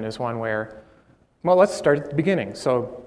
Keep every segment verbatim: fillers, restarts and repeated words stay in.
is one where, well, let's start at the beginning. So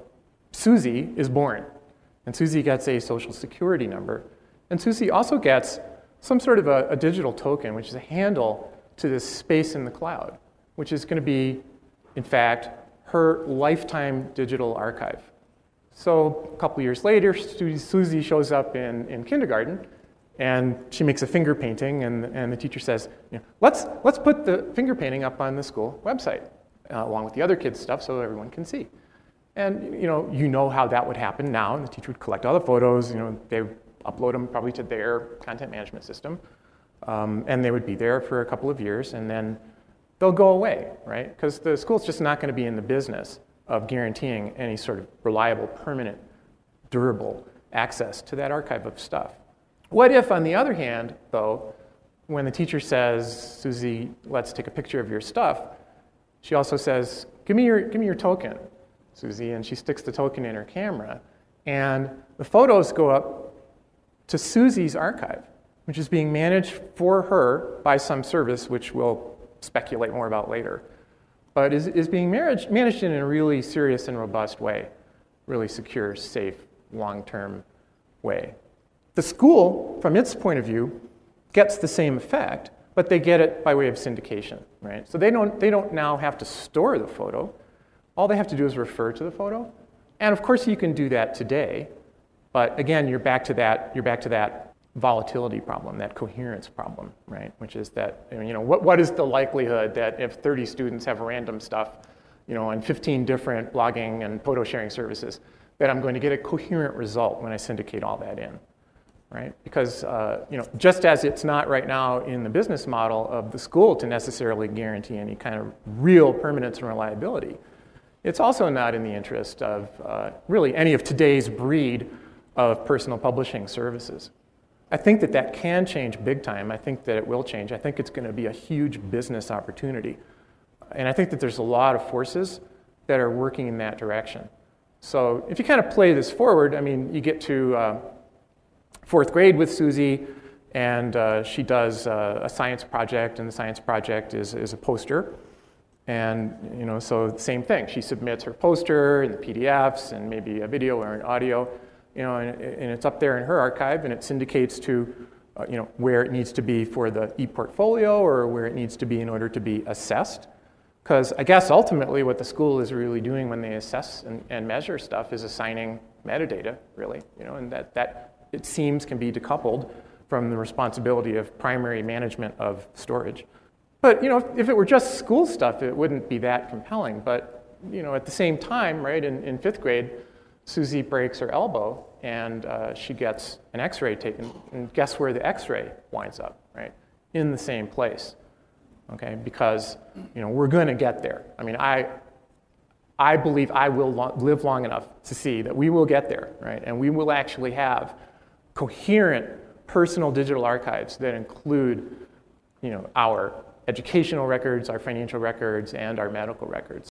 Susie is born, and Susie gets a social security number. And Susie also gets some sort of a, a digital token, which is a handle to this space in the cloud, which is going to be, in fact, her lifetime digital archive. So a couple years later, Susie shows up in, in kindergarten, and she makes a finger painting, and, and the teacher says, you know, let's, let's put the finger painting up on the school website, uh, along with the other kids' stuff so everyone can see. And you know, you know how that would happen now, and the teacher would collect all the photos, you know, they would upload them probably to their content management system, um, and they would be there for a couple of years, and then they'll go away, right? Because the school's just not going to be in the business of guaranteeing any sort of reliable, permanent, durable access to that archive of stuff. What if, on the other hand, though, when the teacher says, Susie, let's take a picture of your stuff, she also says, give me your, give me your token, Susie, and she sticks the token in her camera, and the photos go up to Susie's archive, which is being managed for her by some service, which we'll speculate more about later, but is, is being managed, managed in a really serious and robust way, really secure, safe, long-term way. The school, from its point of view, gets the same effect, but they get it by way of syndication, right? So they don't, they don't now have to store the photo. All they have to do is refer to the photo. And of course you can do that today, but again, you're back to that, you're back to that volatility problem, that coherence problem, right? Which is that, you know, what, what is the likelihood that if thirty students have random stuff, you know, on fifteen different blogging and photo sharing services, that I'm going to get a coherent result when I syndicate all that in, right? Because, uh, you know, just as it's not right now in the business model of the school to necessarily guarantee any kind of real permanence and reliability, it's also not in the interest of uh, really any of today's breed of personal publishing services. I think that that can change big time. I think that it will change. I think it's going to be a huge business opportunity. And I think that there's a lot of forces that are working in that direction. So if you kind of play this forward, I mean, you get to uh, fourth grade with Susie, and uh, she does uh, a science project, and the science project is, is a poster. And you know, so same thing. She submits her poster and the P D Fs and maybe a video or an audio. You know, and, and it's up there in her archive, and it syndicates to, uh, you know, where it needs to be for the e-portfolio or where it needs to be in order to be assessed. Because I guess ultimately what the school is really doing when they assess and, and measure stuff is assigning metadata, really, you know, and that, that it seems can be decoupled from the responsibility of primary management of storage. But, you know, if, if it were just school stuff, it wouldn't be that compelling. But, you know, at the same time, right, in, in fifth grade, Susie breaks her elbow, and uh, she gets an x-ray taken, and guess where the x-ray winds up, right? In the same place, okay? Because, you know, we're going to get there. I mean, I, I believe I will lo- live long enough to see that we will get there, right? And we will actually have coherent personal digital archives that include, you know, our educational records, our financial records, and our medical records.